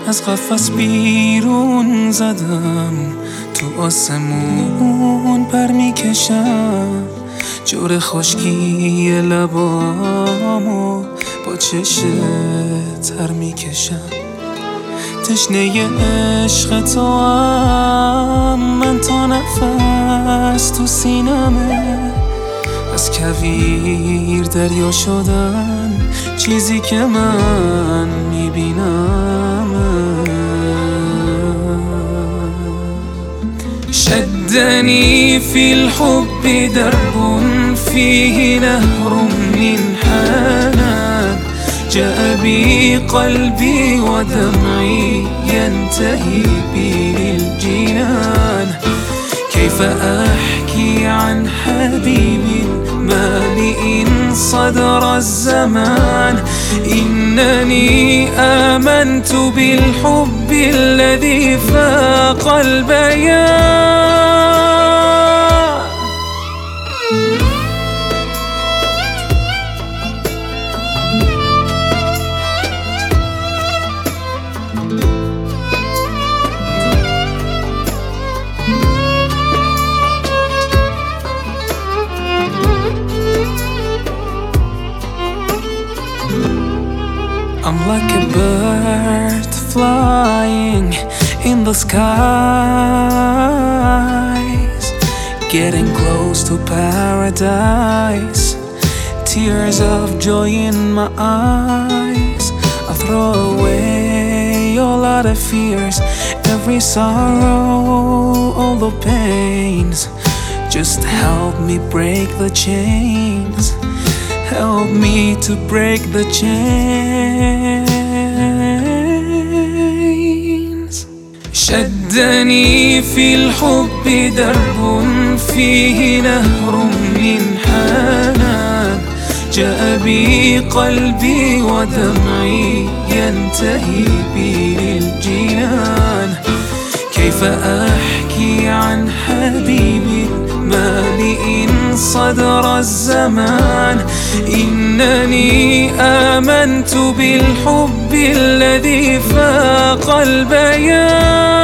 از قفس بیرون زدم، تو آسمون پر میکشم، جور خشکی لبامو با چشم تر میکشم. تشنه عشق تو هم من تا نفس تو سینمه، از کویر دریا شدن چیزی که من میبینم. شدني في الحب درب فيه نهر من حنان، جاء بي قلبي ودمعي ينتهي بي للجنان. كيف أحكي عن حبيب مالئ صدر الزمان؟ إنني آمنت بالحب الذي فاق البيان. I'm like a bird flying in the skies, getting close to paradise. Tears of joy in my eyes. I throw away all other fears, every sorrow, all the pains. Just help me break the chains. Help me to break the chains. شدني في الحب درب فيه نهر من حنان، جاء بي قلبي ودمعي ينتهي بي للجنان. كيف أحكي عن حبيب مالئ صدر الزمان؟ إنني آمنت بالحب الذي فاق البيان.